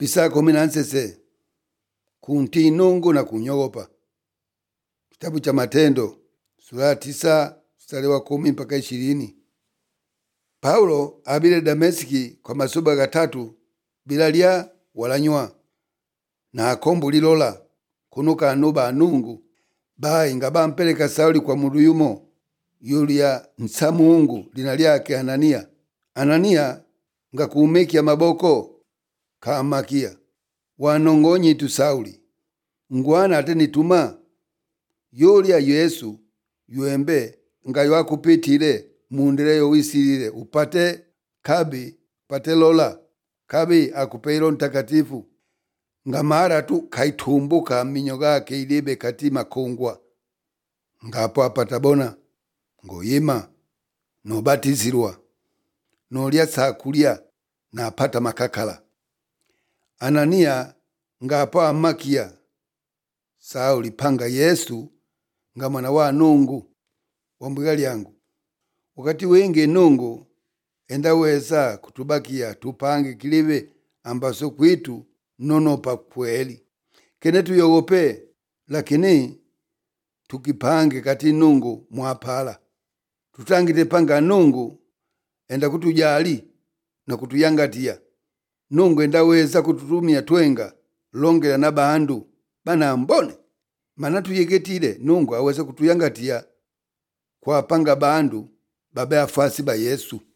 pisako minansese kunti nungu na kunyogopa. Kitabu cha Matendo sura ya 9 mstari wa 10 mpaka 20. Paulo abile Dameski kwa masuba gatatu bila lya wala nywa na akombo lilola kunuka anuba anungu bai nga bampeleka Sauli kwa mundu yumo yulia nsamungu lina lyake Anania. Anania nga kuumekia maboko kaamakia wanongonyi tu Sauli ngwana ate nituma yulia Yesu yuembe nga yakupitile mundile yowisilile upate kabi pate lola kabi akupeilo mtakatifu nga mara tu kaitumbuka minyo gake ilibe katima kongwa ngapo apata bona ngoyima no batizirwa no lya sakulya na apata makakala. Anania ngapo amakia Sauli panga Yesu nga mwana wa nungu wambwiga lyangu wakati wenge nungu endaweza kutubakia tupange kilive ambaso kwitu nonopa kweli kene tuyogope lakini tukipange kati nungu mwapala tutangite panga nungu enda kutujali na kutuyangatia. Nungu endaweza kututumia twenga longela na bandu bana mbone mana tuyegetile nungu aweza kutuyangatia kwa panga bandu babe afasi ba Yesu.